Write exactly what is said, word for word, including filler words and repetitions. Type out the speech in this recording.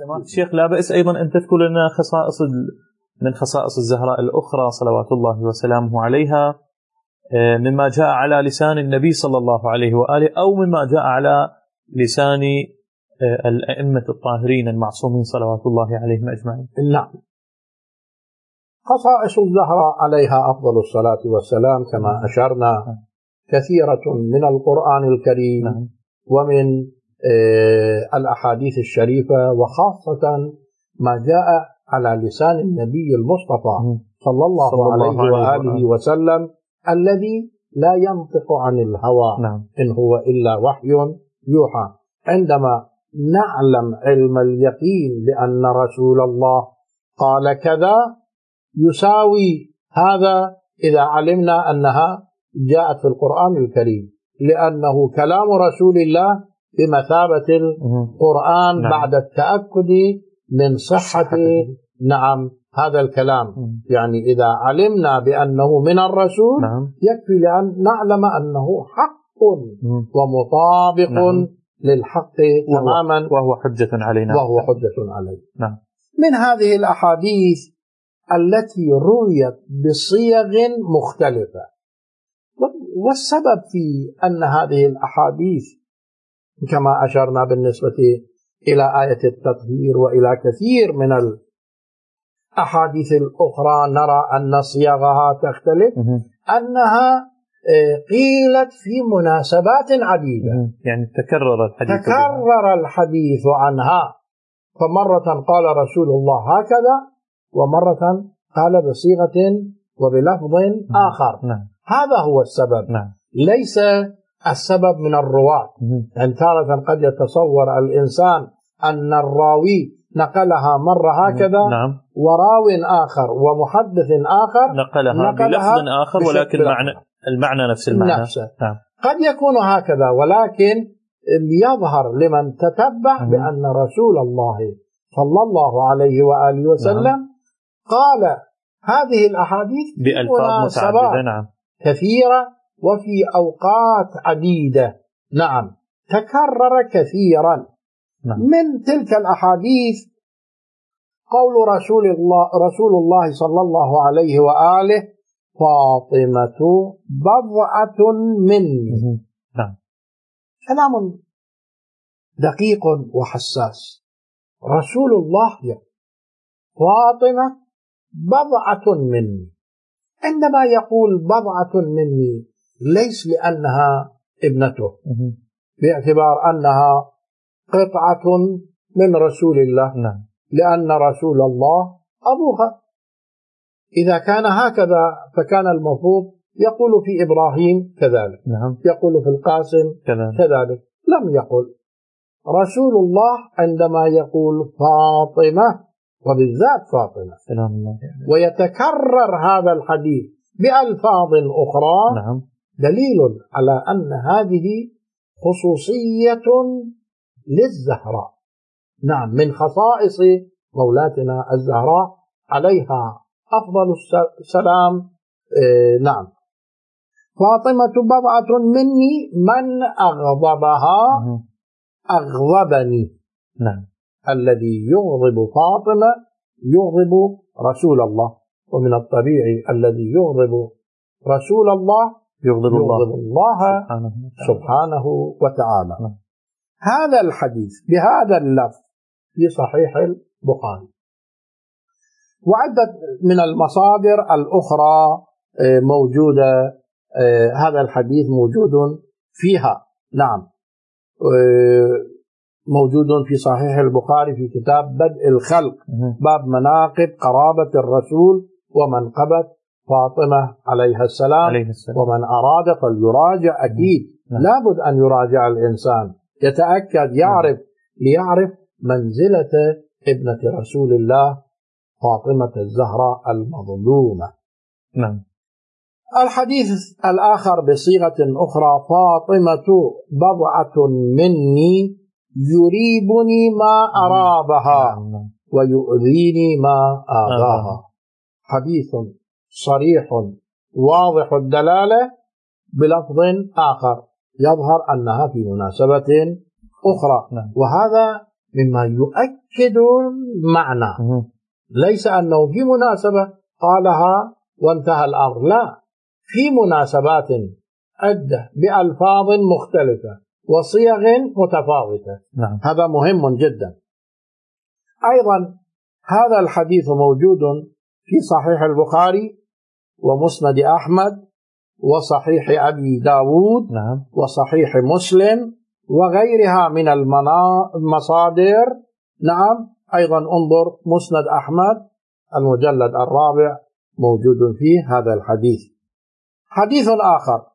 سماحة الشيخ لا بأس أيضا أن تذكر لنا خصائص من خصائص الزهراء الأخرى صلوات الله وسلامه عليها مما جاء على لسان النبي صلى الله عليه وآله أو مما جاء على لسان الأئمة الطاهرين المعصومين صلوات الله عليهم أجمعين. نعم. خصائص الزهراء عليها أفضل الصلاة والسلام كما أشرنا كثيرة من القرآن الكريم نعم. ومن الأحاديث الشريفة، وخاصة ما جاء على لسان النبي المصطفى صلى الله, صلى الله عليه, عليه وآله وسلم الذي لا ينطق عن الهوى. نعم. إن هو إلا وحي يوحى. عندما نعلم علم اليقين بأن رسول الله قال كذا يساوي هذا إذا علمنا أنها جاءت في القرآن الكريم، لأنه كلام رسول الله بمثابة القرآن. نعم. بعد التأكد من صحة نعم هذا الكلام. مم. يعني إذا علمنا بأنه من الرسول نعم. يكفي لأن نعلم أنه حق مم. ومطابق نعم. للحق تماما، وهو حجة علينا. وهو حجة علينا. نعم. من هذه الأحاديث التي رويت بصيغ مختلفة، والسبب في أن هذه الأحاديث كما أشرنا بالنسبة إلى آية التطهير وإلى كثير من الأحاديث الأخرى نرى أن صيغها تختلف، أنها قيلت في مناسبات عديدة. يعني تكرر الحديث تكرر الحديث عنها، فمرة قال رسول الله هكذا، ومرة قال بصيغة وبلفظ آخر. نعم. هذا هو السبب. نعم. ليس السبب من الرواة. يعني تارة قد يتصور الإنسان أن الراوي نقلها مرة هكذا. نعم. وراو آخر ومحدث آخر نقلها, نقلها بلفظ آخر ولكن معنى المعنى نفس المعنى. نفسه. نعم. قد يكون هكذا، ولكن يظهر لمن تتبع بأن رسول الله صلى الله عليه وآله وسلم نعم. قال هذه الأحاديث بألفاظ متعددة نعم. كثيرة وفي أوقات عديدة. نعم. تكرر كثيرا. نعم. من تلك الأحاديث قول رسول الله رسول الله صلى الله عليه وآله فاطمة بضعة مني. نعم. كلام دقيق وحساس. رسول الله يقول فاطمة بضعة مني. عندما يقول بضعة مني ليس لأنها ابنته، باعتبار أنها قطعة من رسول الله. نعم. لأن رسول الله أبوها. إذا كان هكذا فكان المفروض يقول في إبراهيم كذلك. نعم. يقول في القاسم كذلك. كذلك. لم يقل. رسول الله عندما يقول فاطمة وبالذات فاطمة سلام الله ويتكرر هذا الحديث بألفاظ أخرى نعم. دليل على أن هذه خصوصية للزهراء. نعم. من خصائص مولاتنا الزهراء عليها أفضل السلام. إيه نعم. فاطمة بضعة مني من أغضبها أغضبني. نعم. الذي يغضب فاطمة يغضب رسول الله، ومن الطبيعي الذي يغضب رسول الله يغضب الله, يغضب الله سبحانه, سبحانه وتعالى. نعم. هذا الحديث بهذا اللفظ في صحيح البخاري، وعدة من المصادر الأخرى موجودة. هذا الحديث موجود فيها. نعم. موجود في صحيح البخاري في كتاب بدء الخلق باب مناقب قرابة الرسول ومنقبة فاطمة عليها السلام, عليه السلام. ومن أراد فليراجع. أكيد نعم. لابد أن يراجع الإنسان، يتأكد، يعرف، ليعرف منزلة ابنة رسول الله فاطمة الزهراء المظلومة. نعم. الحديث الآخر بصيغة أخرى فاطمة بضعة مني يريبني ما أرابها ويؤذيني ما آذاها. حديث صريح واضح الدلالة بلفظ آخر يظهر أنها في مناسبة أخرى. وهذا مما يؤكد المعنى، ليس أنه في مناسبة قالها وانتهى الأمر، لا، في مناسبات عدة بألفاظ مختلفة وصيغ متفاوتة. نعم. هذا مهم جدا. أيضا هذا الحديث موجود في صحيح البخاري ومسند أحمد وصحيح أبي داود نعم. وصحيح مسلم وغيرها من المصادر. نعم. أيضا انظر مسند أحمد المجلد الرابع موجود فيه هذا الحديث. حديث آخر